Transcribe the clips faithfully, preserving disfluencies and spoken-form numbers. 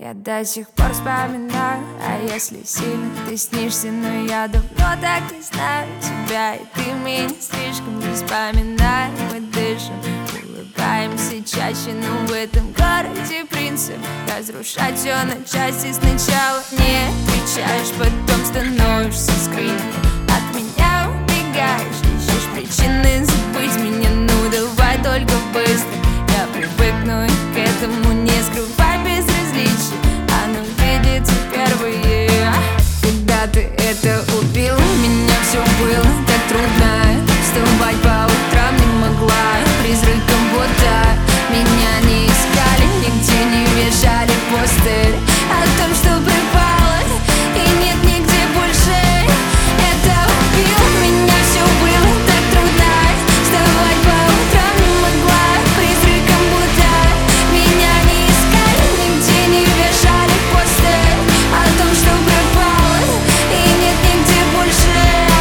Я до сих пор вспоминаю, а если сильно ты снишься, но я давно так не знаю тебя, и ты меня слишком не вспоминай. Мы дышим, улыбаемся чаще, но в этом городе принцип разрушать все на части. Сначала не отвечаешь, потом становишься скрытым, от меня убегаешь, ищешь причины забыть меня. Ну давай только быстро, я привыкну и к этому не скрывай безразличие. Оно видится первые. Когда ты это убил, у меня все было так трудно. Вставать по утрам не могла, призраком будто меня не искали, нигде не вешали постер о том, что пропало и нет нигде больше. Это убило меня, все было так трудно. Вставать по утрам не могла, призраком будто меня не искали, нигде не вешали постер о том, что пропало и нет нигде больше.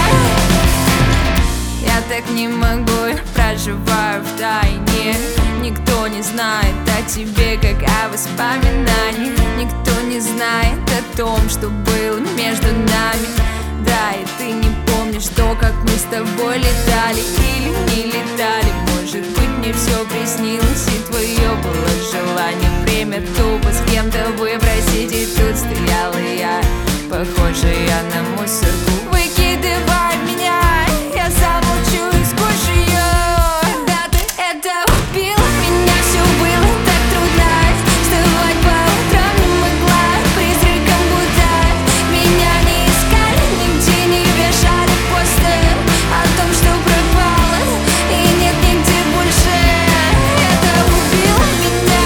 Я так не могу, я проживаю в тайне. Никто не знает о тебе, как о воспоминаниях. Никто не знает о том, что было между нами. Да, и ты не помнишь то, как мы с тобой летали или не летали. Может быть, мне все приснилось, и твое было желание время тупо с кем-то выбросить. И тут стояла я, похожая на мусорку. Выкидывай меня, я замолчу и скучу ее. Когда ты это убила, меня все было так трудно. Вставать по утрам не могла, призраком будто меня не искали, нигде не вешали постер о том, что пропало и нет нигде больше. Это убило меня,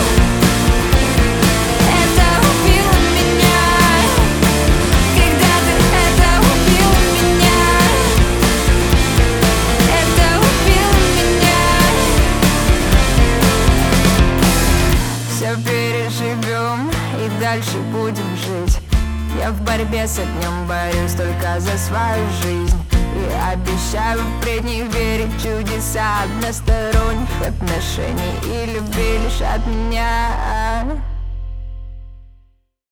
это убило меня. Когда ты это убила меня, это убило меня. Все переживем и дальше будем жить. Я в борьбе с огнем борюсь только за свою жизнь, и обещаю впредь не верить в чудеса односторонних отношений и любви лишь от меня.